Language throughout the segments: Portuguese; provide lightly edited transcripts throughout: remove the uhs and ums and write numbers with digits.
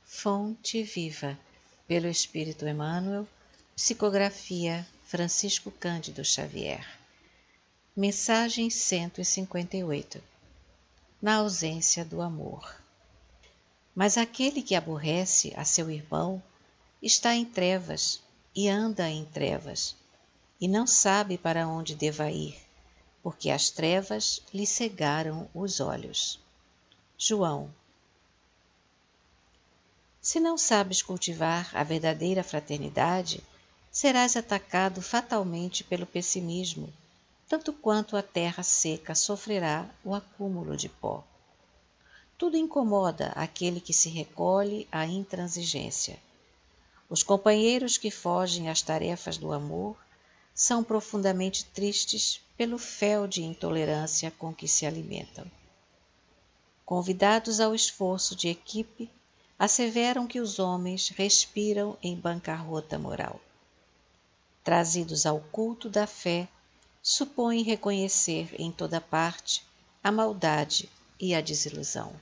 Fonte Viva, pelo Espírito Emmanuel, psicografia Francisco Cândido Xavier. Mensagem 158. Na ausência do amor. Mas aquele que aborrece a seu irmão está em trevas e anda em trevas, e não sabe para onde deva ir, porque as trevas lhe cegaram os olhos. João. Se não sabes cultivar a verdadeira fraternidade, serás atacado fatalmente pelo pessimismo, tanto quanto a terra seca sofrerá o acúmulo de pó. Tudo incomoda aquele que se recolhe à intransigência. Os companheiros que fogem às tarefas do amor são profundamente tristes pelo fel de intolerância com que se alimentam. Convidados ao esforço de equipe, asseveram que os homens respiram em bancarrota moral. Trazidos ao culto da fé, supõem reconhecer em toda parte a maldade e a desilusão.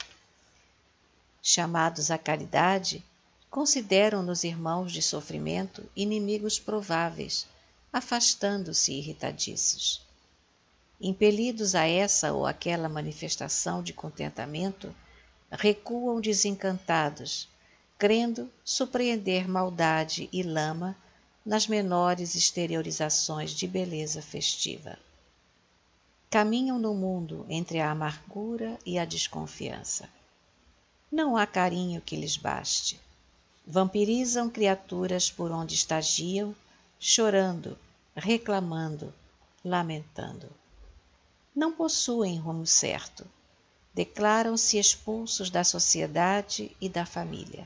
Chamados à caridade, consideram-nos irmãos de sofrimento inimigos prováveis, afastando-se irritadiços. Impelidos a essa ou aquela manifestação de contentamento, recuam desencantados, crendo surpreender maldade e lama nas menores exteriorizações de beleza festiva. Caminham no mundo entre a amargura e a desconfiança. Não há carinho que lhes baste. Vampirizam criaturas por onde estagiam, chorando, reclamando, lamentando. Não possuem rumo certo. Declaram-se expulsos da sociedade e da família.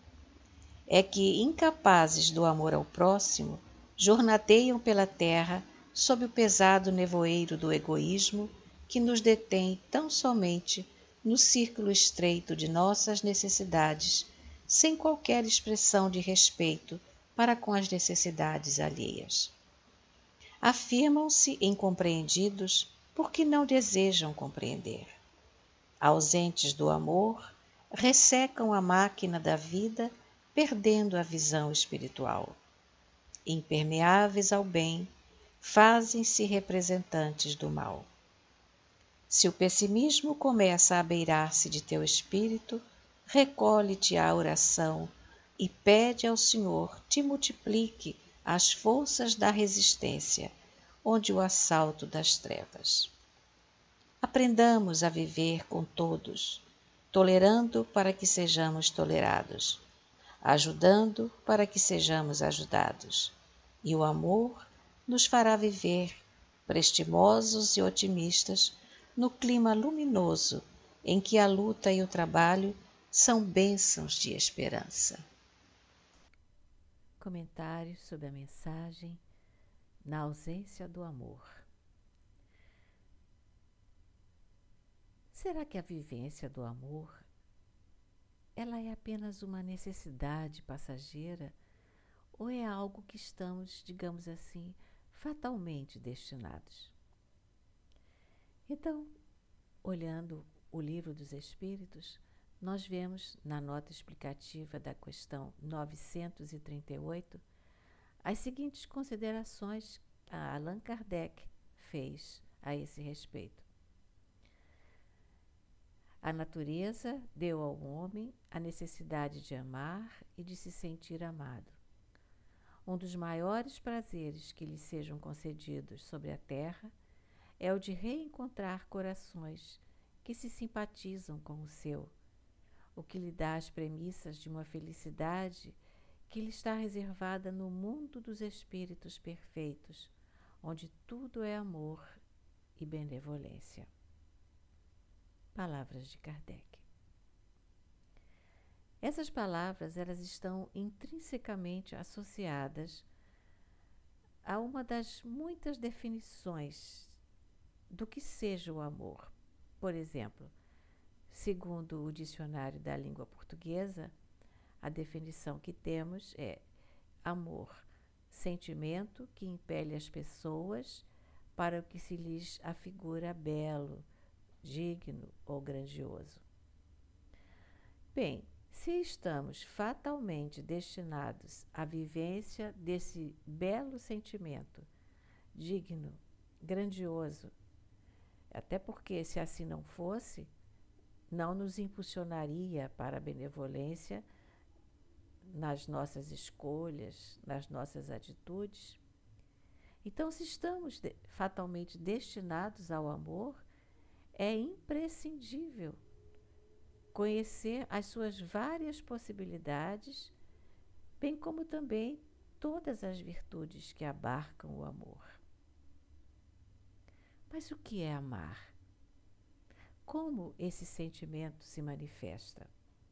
É que, incapazes do amor ao próximo, jornadeiam pela terra sob o pesado nevoeiro do egoísmo que nos detém tão somente no círculo estreito de nossas necessidades, sem qualquer expressão de respeito para com as necessidades alheias. Afirmam-se incompreendidos porque não desejam compreender. Ausentes do amor, ressecam a máquina da vida, perdendo a visão espiritual. Impermeáveis ao bem, fazem-se representantes do mal. Se o pessimismo começa a beirar-se de teu espírito, recolhe-te à oração e pede ao Senhor te multiplique as forças da resistência, onde o assalto das trevas. Aprendamos a viver com todos, tolerando para que sejamos tolerados, ajudando para que sejamos ajudados, e o amor nos fará viver, prestimosos e otimistas, no clima luminoso em que a luta e o trabalho são bênçãos de esperança. Comentários sobre a mensagem Na ausência do amor. Será que a vivência do amor ela é apenas uma necessidade passageira ou é algo que estamos, digamos assim, fatalmente destinados? Então, olhando o Livro dos Espíritos, nós vemos na nota explicativa da questão 938 as seguintes considerações que Allan Kardec fez a esse respeito. A natureza deu ao homem a necessidade de amar e de se sentir amado. Um dos maiores prazeres que lhe sejam concedidos sobre a terra é o de reencontrar corações que se simpatizam com o seu, o que lhe dá as premissas de uma felicidade que lhe está reservada no mundo dos espíritos perfeitos, onde tudo é amor e benevolência. Palavras de Kardec. Essas palavras elas estão intrinsecamente associadas a uma das muitas definições do que seja o amor. Por exemplo, segundo o dicionário da língua portuguesa, a definição que temos é amor, sentimento que impele as pessoas para o que se lhes afigura belo, digno ou grandioso. Bem, Se estamos fatalmente destinados à vivência desse belo sentimento, digno, grandioso, até porque, se assim não fosse, não nos impulsionaria para a benevolência nas nossas escolhas, nas nossas atitudes. Então, se estamos fatalmente destinados ao amor, é imprescindível conhecer as suas várias possibilidades, bem como também todas as virtudes que abarcam o amor. Mas o que é amar? Como esse sentimento se manifesta?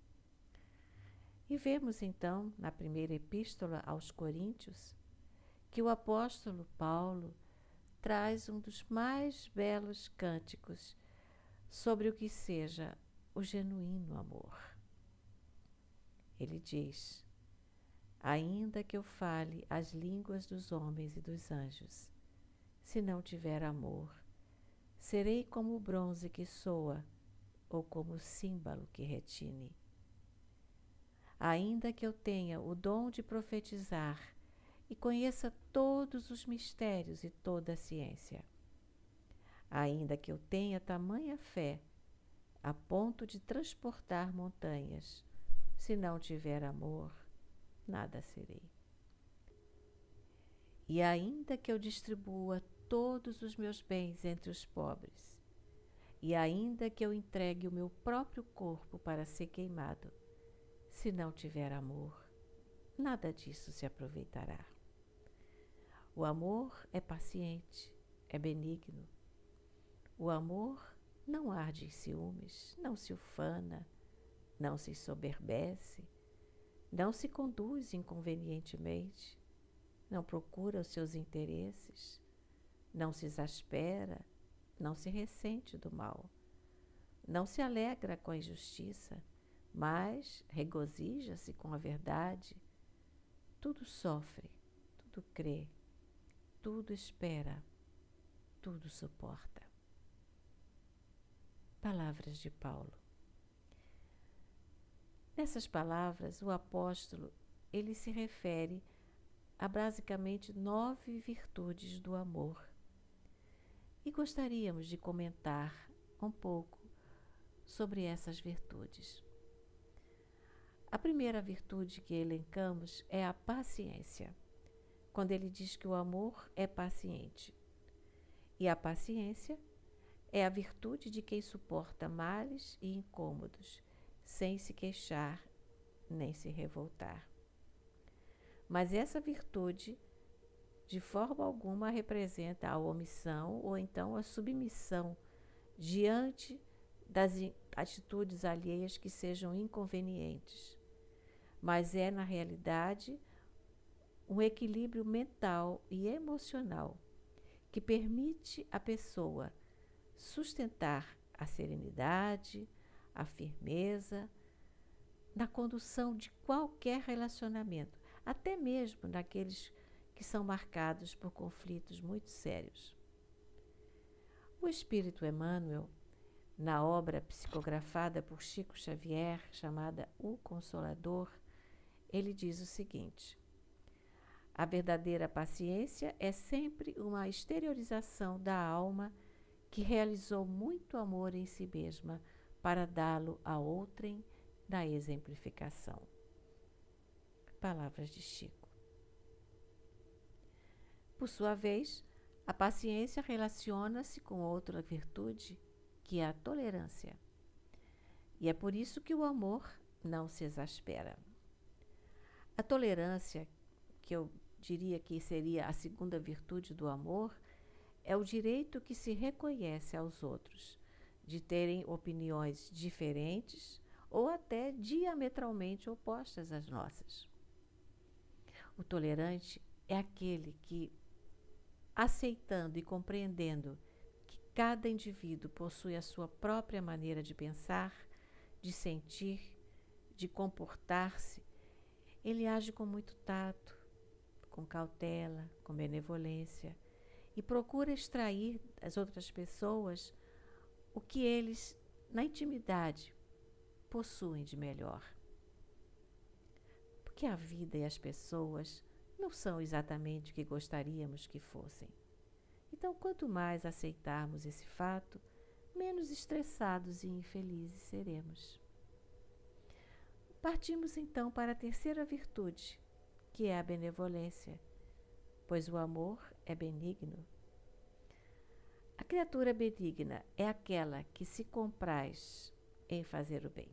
E vemos então, na primeira epístola aos Coríntios, que o apóstolo Paulo traz um dos mais belos cânticos sobre o que seja o genuíno amor. Ele diz: ainda que eu fale as línguas dos homens e dos anjos, se não tiver amor, serei como o bronze que soa ou como o símbolo que retine. Ainda que eu tenha o dom de profetizar e conheça todos os mistérios e toda a ciência, ainda que eu tenha tamanha fé a ponto de transportar montanhas, se não tiver amor, nada serei. E ainda que eu distribua todos os meus bens entre os pobres, e ainda que eu entregue o meu próprio corpo para ser queimado, se não tiver amor, nada disso se aproveitará. O amor é paciente, é benigno. O amor não arde em ciúmes, não se ufana, não se ensoberbece, não se conduz inconvenientemente, não procura os seus interesses, não se exaspera, não se ressente do mal, não se alegra com a injustiça, mas regozija-se com a verdade. Tudo sofre, tudo crê, tudo espera, tudo suporta. Palavras de Paulo. Nessas palavras, o apóstolo, ele se refere a basicamente 9 virtudes do amor. E gostaríamos de comentar um pouco sobre essas virtudes. A primeira virtude que elencamos é a paciência, quando ele diz que o amor é paciente. E a paciência é a virtude de quem suporta males e incômodos, sem se queixar nem se revoltar. Mas essa virtude, de forma alguma, representa a omissão ou então a submissão diante das atitudes alheias que sejam inconvenientes. Mas é, na realidade, um equilíbrio mental e emocional que permite à pessoa sustentar a serenidade, a firmeza na condução de qualquer relacionamento, até mesmo naqueles que são marcados por conflitos muito sérios. O Espírito Emmanuel, na obra psicografada por Chico Xavier, chamada O Consolador, ele diz o seguinte: a verdadeira paciência é sempre uma exteriorização da alma que realizou muito amor em si mesma para dá-lo a outrem na exemplificação. Palavras de Chico. Por sua vez, a paciência relaciona-se com outra virtude, que é a tolerância. E é por isso que o amor não se exaspera. A tolerância, que eu diria que seria a segunda virtude do amor, é o direito que se reconhece aos outros, de terem opiniões diferentes ou até diametralmente opostas às nossas. O tolerante é aquele que, aceitando e compreendendo que cada indivíduo possui a sua própria maneira de pensar, de sentir, de comportar-se, ele age com muito tato, com cautela, com benevolência, e procura extrair das outras pessoas o que eles, na intimidade, possuem de melhor. que a vida e as pessoas não são exatamente o que gostaríamos que fossem. Então, quanto mais aceitarmos esse fato, menos estressados e infelizes seremos. Partimos então para a terceira virtude, que é a benevolência, pois o amor é benigno. A criatura benigna é aquela que se compraz em fazer o bem.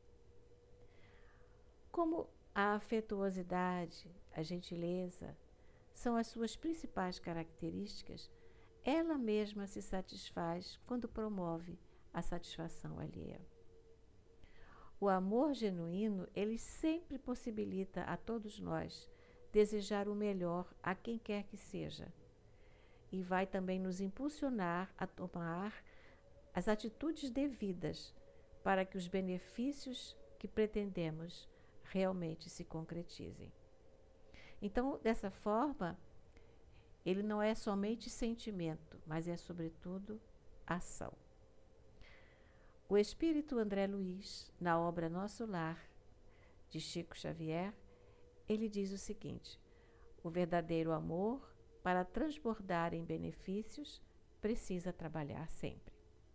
Como a afetuosidade, a gentileza são as suas principais características, ela mesma se satisfaz quando promove a satisfação alheia. O amor genuíno, ele sempre possibilita a todos nós desejar o melhor a quem quer que seja, e vai também nos impulsionar a tomar as atitudes devidas para que os benefícios que pretendemos realmente se concretizem. Então, dessa forma, ele não é somente sentimento, mas é, sobretudo, ação. O espírito André Luiz, na obra Nosso Lar, de Chico Xavier, ele diz o seguinte: o verdadeiro amor, para transbordar em benefícios, precisa trabalhar sempre.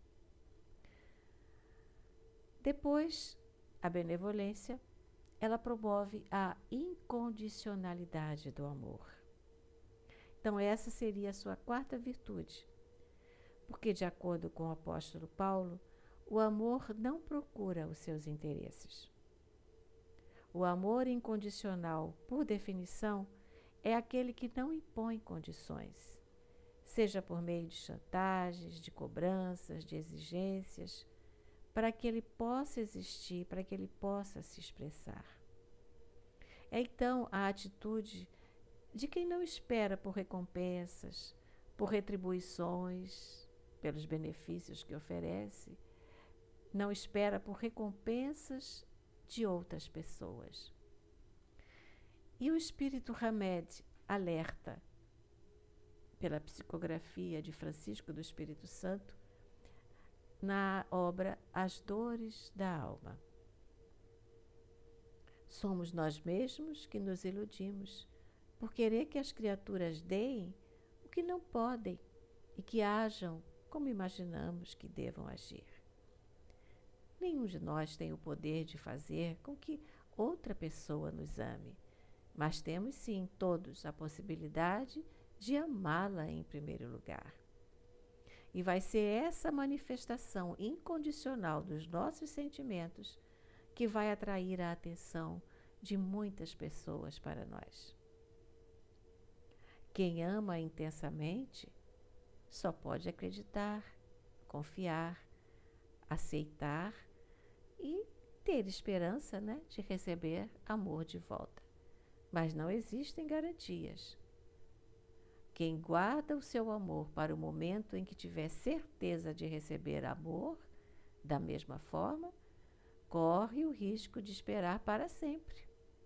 Depois, a benevolência, ela promove a incondicionalidade do amor. Então, essa seria a sua quarta virtude, porque, de acordo com o apóstolo Paulo, o amor não procura os seus interesses. O amor incondicional, por definição, é aquele que não impõe condições, seja por meio de chantagens, de cobranças, de exigências, para que ele possa existir, para que ele possa se expressar. É então a atitude de quem não espera por recompensas, por retribuições, pelos benefícios que oferece, não espera por recompensas de outras pessoas. E o espírito Hamed alerta, pela psicografia de Francisco do Espírito Santo, na obra As Dores da Alma. Somos nós mesmos que nos iludimos por querer que as criaturas deem o que não podem e que ajam como imaginamos que devam agir. Nenhum de nós tem o poder de fazer com que outra pessoa nos ame, mas temos sim todos a possibilidade de amá-la em primeiro lugar. E vai ser essa manifestação incondicional dos nossos sentimentos que vai atrair a atenção de muitas pessoas para nós. Quem ama intensamente só pode acreditar, confiar, aceitar e ter esperança, de receber amor de volta. Mas não existem garantias. Quem guarda o seu amor para o momento em que tiver certeza de receber amor, da mesma forma, corre o risco de esperar para sempre.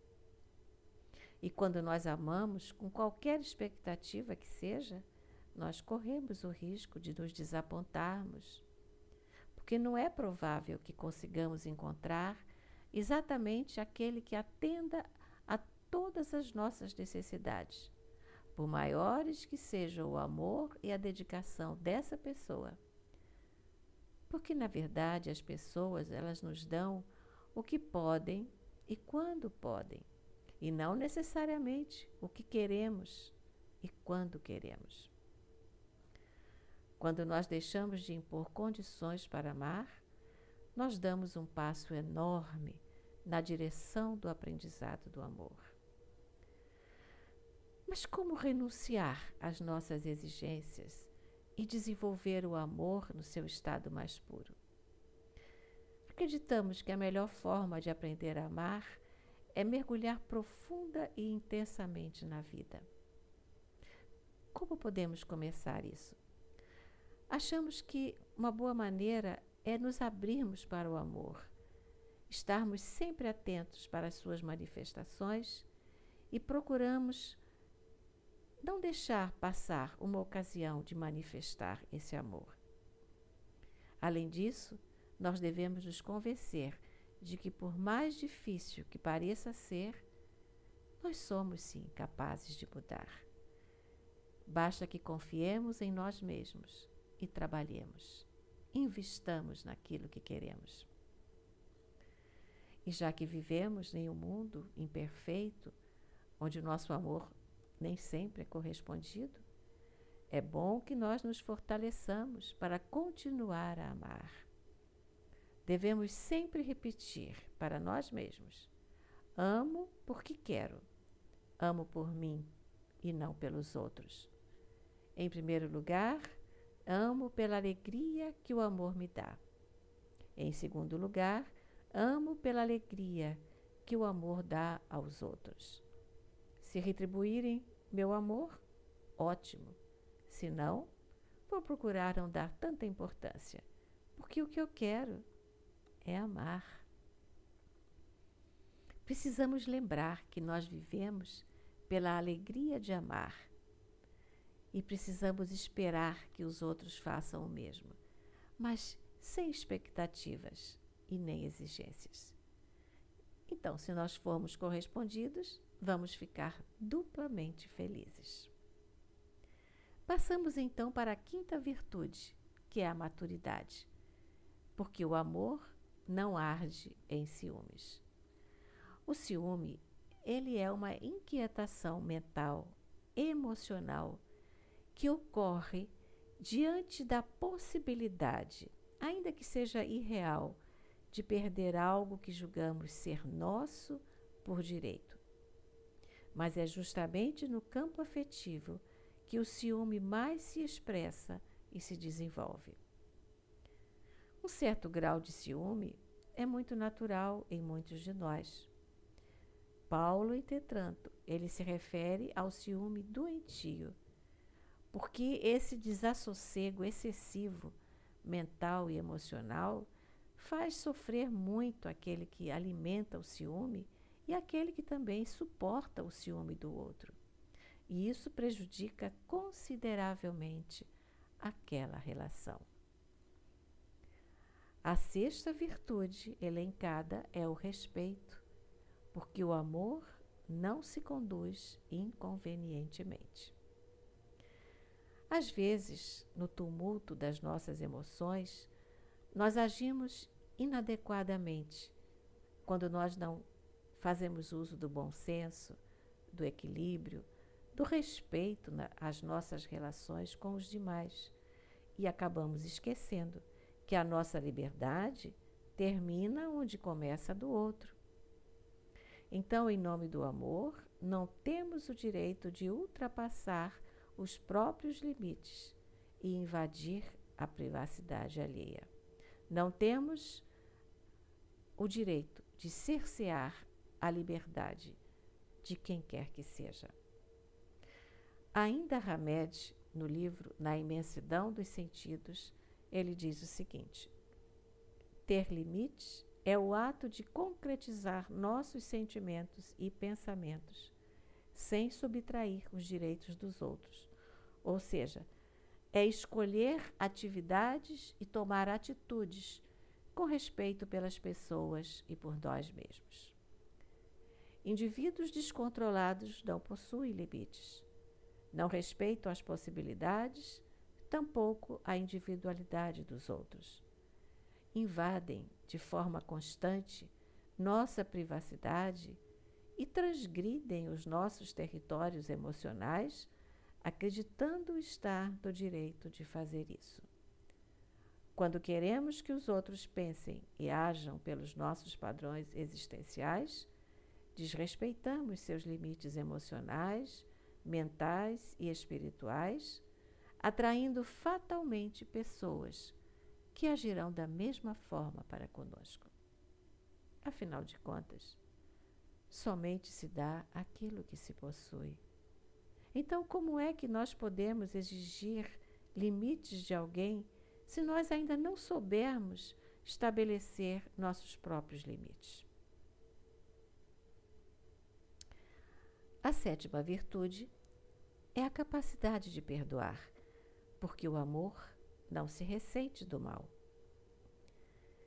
E quando nós amamos, com qualquer expectativa que seja, nós corremos o risco de nos desapontarmos, porque não é provável que consigamos encontrar exatamente aquele que atenda a todas as nossas necessidades, por maiores que sejam o amor e a dedicação dessa pessoa. Porque, na verdade, as pessoas, elas nos dão o que podem e quando podem, e não necessariamente o que queremos e quando queremos. Quando nós deixamos de impor condições para amar, nós damos um passo enorme na direção do aprendizado do amor. Mas como renunciar às nossas exigências e desenvolver o amor no seu estado mais puro? Acreditamos que a melhor forma de aprender a amar é mergulhar profunda e intensamente na vida. Como podemos começar isso? Achamos que uma boa maneira é nos abrirmos para o amor, estarmos sempre atentos para as suas manifestações e procuramos não deixar passar uma ocasião de manifestar esse amor. Além disso, nós devemos nos convencer de que, por mais difícil que pareça ser, nós somos sim capazes de mudar. Basta que confiemos em nós mesmos e trabalhemos, investamos naquilo que queremos. E já que vivemos em um mundo imperfeito, onde o nosso amor nem sempre é correspondido, é bom que nós nos fortaleçamos para continuar a amar. Devemos sempre repetir para nós mesmos: amo porque quero, amo por mim e não pelos outros. Em primeiro lugar, amo pela alegria que o amor me dá. Em segundo lugar, amo pela alegria que o amor dá aos outros. Se retribuírem meu amor, ótimo. Se não, vou procurar não dar tanta importância, porque o que eu quero é amar. Precisamos lembrar que nós vivemos pela alegria de amar e precisamos esperar que os outros façam o mesmo, mas sem expectativas e nem exigências. Então, se nós formos correspondidos, vamos ficar duplamente felizes. Passamos então para a quinta virtude, que é a maturidade, porque o amor não arde em ciúmes. O ciúme, ele é uma inquietação mental, emocional, que ocorre diante da possibilidade, ainda que seja irreal, de perder algo que julgamos ser nosso por direito. Mas é justamente no campo afetivo que o ciúme mais se expressa e se desenvolve. Um certo grau de ciúme é muito natural em muitos de nós. Paulo, entretanto, ele se refere ao ciúme doentio, porque esse desassossego excessivo, mental e emocional, faz sofrer muito aquele que alimenta o ciúme e aquele que também suporta o ciúme do outro. E isso prejudica consideravelmente aquela relação. A sexta virtude elencada é o respeito, porque o amor não se conduz inconvenientemente. Às vezes, no tumulto das nossas emoções, nós agimos inadequadamente quando nós não fazemos uso do bom senso, do equilíbrio, do respeito às nossas relações com os demais e acabamos esquecendo que a nossa liberdade termina onde começa a do outro. Então, em nome do amor, não temos o direito de ultrapassar os próprios limites e invadir a privacidade alheia. Não temos o direito de cercear a liberdade de quem quer que seja. Ainda Hamed, no livro Na Imensidão dos Sentidos, ele diz o seguinte: ter limites é o ato de concretizar nossos sentimentos e pensamentos, sem subtrair os direitos dos outros. Ou seja, é escolher atividades e tomar atitudes com respeito pelas pessoas e por nós mesmos. Indivíduos descontrolados não possuem limites, não respeitam as possibilidades, tampouco a individualidade dos outros. Invadem de forma constante nossa privacidade e transgridem os nossos territórios emocionais, acreditando estar no direito de fazer isso. Quando queremos que os outros pensem e ajam pelos nossos padrões existenciais, desrespeitamos seus limites emocionais, mentais e espirituais, atraindo fatalmente pessoas que agirão da mesma forma para conosco. Afinal de contas, somente se dá aquilo que se possui. Então, como é que nós podemos exigir limites de alguém se nós ainda não soubermos estabelecer nossos próprios limites? A sétima virtude é a capacidade de perdoar, porque o amor não se ressente do mal.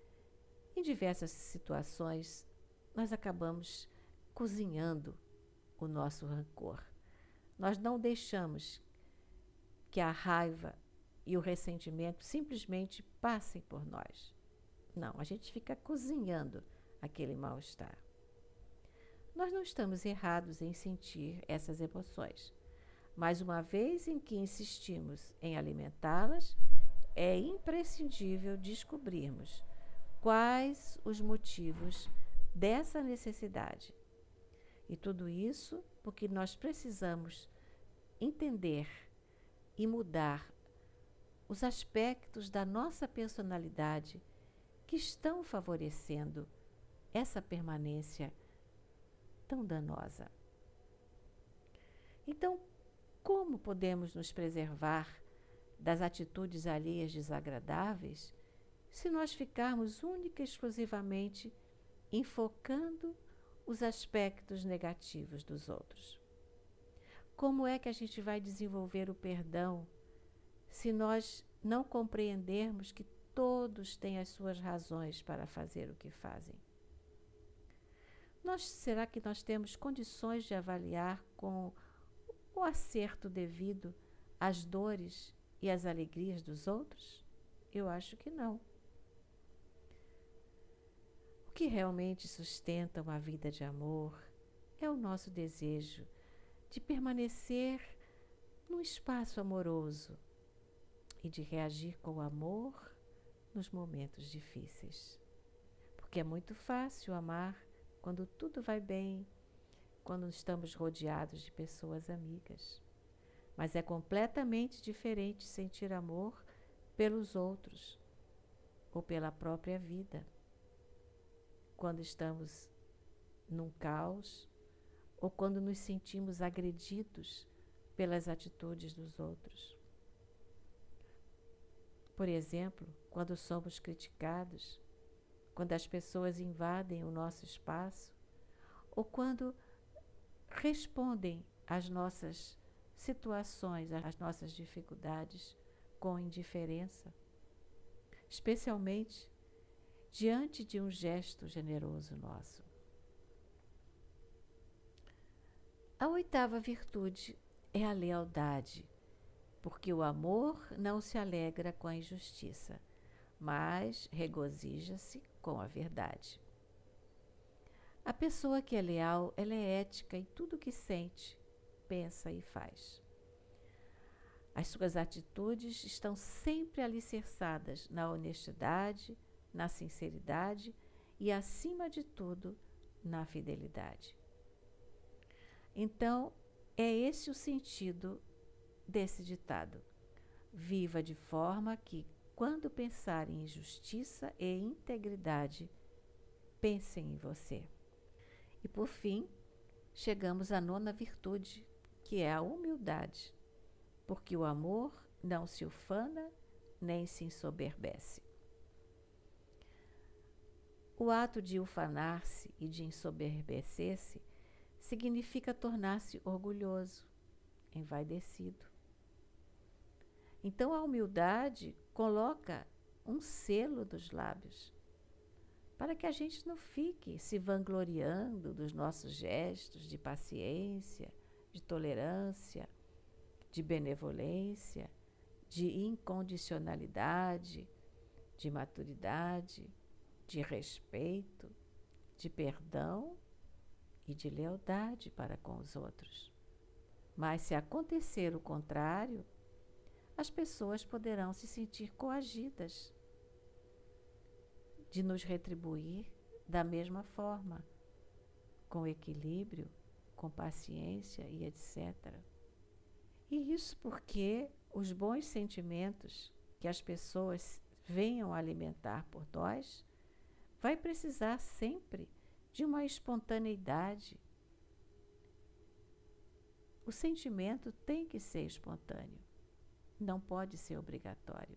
Em diversas situações, nós acabamos cozinhando o nosso rancor. Nós não deixamos que a raiva e o ressentimento simplesmente passem por nós. Não, a gente fica cozinhando aquele mal-estar. Nós não estamos errados em sentir essas emoções, mas uma vez em que insistimos em alimentá-las, é imprescindível descobrirmos quais os motivos dessa necessidade. E tudo isso porque nós precisamos entender e mudar os aspectos da nossa personalidade que estão favorecendo essa permanência tão danosa. Então, como podemos nos preservar das atitudes alheias desagradáveis se nós ficarmos única e exclusivamente enfocando os aspectos negativos dos outros? Como é que a gente vai desenvolver o perdão se nós não compreendermos que todos têm as suas razões para fazer o que fazem? Será que nós temos condições de avaliar com o acerto devido as dores e as alegrias dos outros? Eu acho que não. O que realmente sustenta uma vida de amor é o nosso desejo de permanecer num espaço amoroso e de reagir com amor nos momentos difíceis. Porque é muito fácil amar quando tudo vai bem, quando estamos rodeados de pessoas amigas. Mas é completamente diferente sentir amor pelos outros ou pela própria vida, quando estamos num caos ou quando nos sentimos agredidos pelas atitudes dos outros. Por exemplo, quando somos criticados, quando as pessoas invadem o nosso espaço ou quando respondem às nossas situações, às nossas dificuldades com indiferença, especialmente diante de um gesto generoso nosso. A 8ª virtude é a lealdade, porque o amor não se alegra com a injustiça, mas regozija-se com a verdade. A pessoa que é leal, ela é ética em tudo que sente, pensa e faz. As suas atitudes estão sempre alicerçadas na honestidade, na sinceridade e, acima de tudo, na fidelidade. Então, é esse o sentido desse ditado. Viva de forma que, quando pensar em justiça e integridade, pensem em você. E por fim, chegamos à 9ª virtude, que é a humildade, porque o amor não se ufana nem se ensoberbece. O ato de ufanar-se e de ensoberbecer-se significa tornar-se orgulhoso, envaidecido. Então a humildade coloca um selo nos lábios, para que a gente não fique se vangloriando dos nossos gestos de paciência, de tolerância, de benevolência, de incondicionalidade, de maturidade, de respeito, de perdão e de lealdade para com os outros. Mas se acontecer o contrário, as pessoas poderão se sentir coagidas de nos retribuir da mesma forma, com equilíbrio, com paciência e etc. E isso porque os bons sentimentos que as pessoas venham alimentar por nós vai precisar sempre de uma espontaneidade. O sentimento tem que ser espontâneo, não pode ser obrigatório.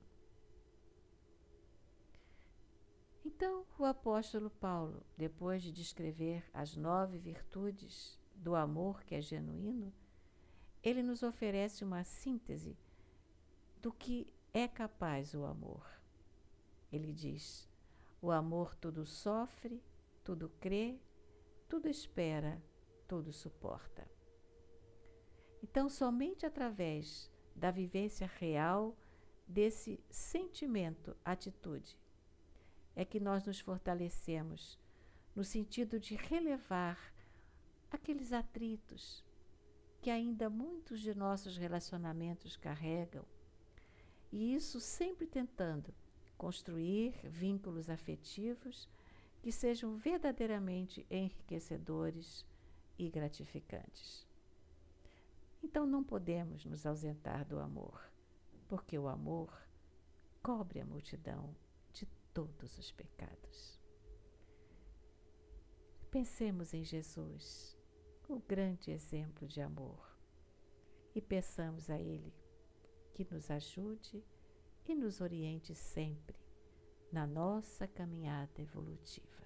Então, o apóstolo Paulo, depois de descrever as 9 virtudes do amor que é genuíno, ele nos oferece uma síntese do que é capaz o amor. Ele diz: o amor tudo sofre, tudo crê, tudo espera, tudo suporta. Então, somente através da vivência real desse sentimento, atitude, é que nós nos fortalecemos no sentido de relevar aqueles atritos que ainda muitos de nossos relacionamentos carregam, e isso sempre tentando construir vínculos afetivos que sejam verdadeiramente enriquecedores e gratificantes. Então não podemos nos ausentar do amor, porque o amor cobre a multidão de todos os pecados. Pensemos em Jesus, o grande exemplo de amor, e peçamos a Ele que nos ajude e nos oriente sempre na nossa caminhada evolutiva.